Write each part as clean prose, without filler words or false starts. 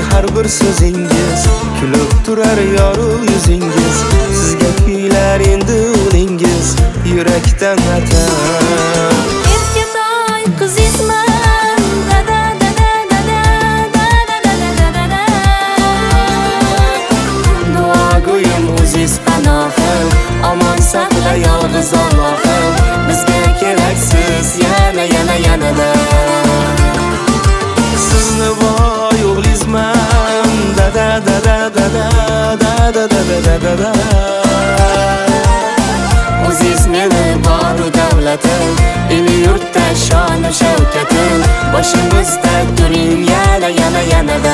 har bir so'zingiz, kulib turar yorug' yuzingiz. Sizga kuylar endi o'lingiz, yurakdan vatan. Erkatoy qizisman, dada dada dada dada dada dada. Duogo'yim o'ziz panohim, omon saqla yolg'iz Allohim. Bizga keraksiz yana yana yanada. Sizni voy o'g'lizman, dada dada dada dada dada dada. O'ziz meni boru davlatim, el yurtda shon-u shavkatim. Boshimizda turing yana yana yanada.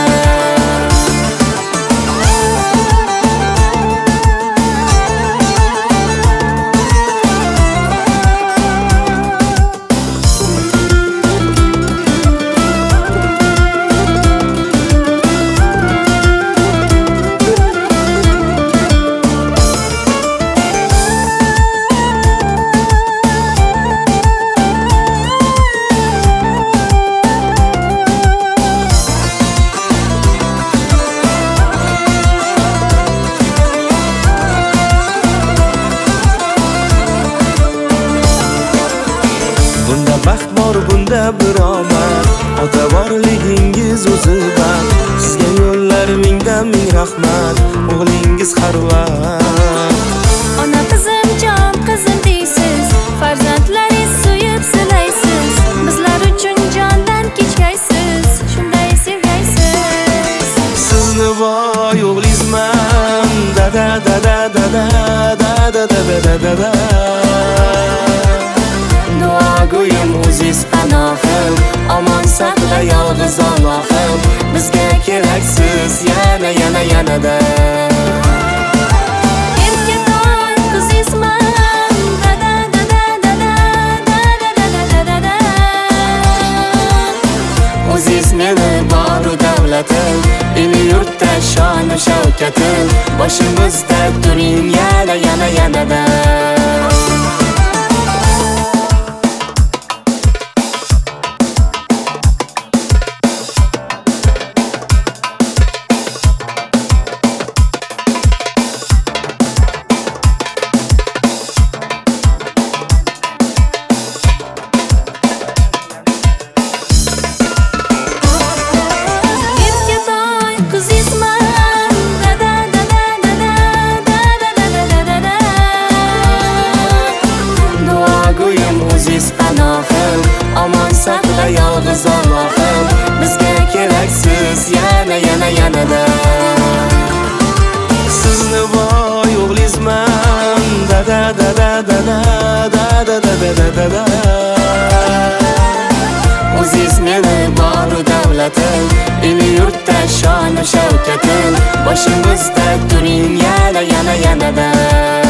Bunda baxt bor, bunda bir omad, ota borligingiz o'zi baxt. Sizga yo'llar mingdan ming rahmat, o'g'lingiz har vaqt. Ona qizim, jon qizim deysiz, farzandlaringiz suyib silaysiz. Bizlar uchun jondan kechgaysiz, shunday sevgaysiz. Sizni voy o'g'lizman, dada dada dada dada dada dada. Duogo'yim o'ziz panohim, omon saqla yolg'iz Allohim. Bizga keraksiz yana yana yanada. Erkatoy qizisman, dada dada dada dada dada dada. O'ziz meni boru davlatim, el yurtda shon-u shavkatim. Boshimizda turing yana yana yanada. Omon saqla yolg'iz Allohim. Bizga keraksiz yana yana yanada. Sizni voy o'g'lizman, dada dada dada dada dada dada. O'ziz meni boru davlatim, el yurtda shon-u shavkatim. Boshimizda turing yana yana yanada.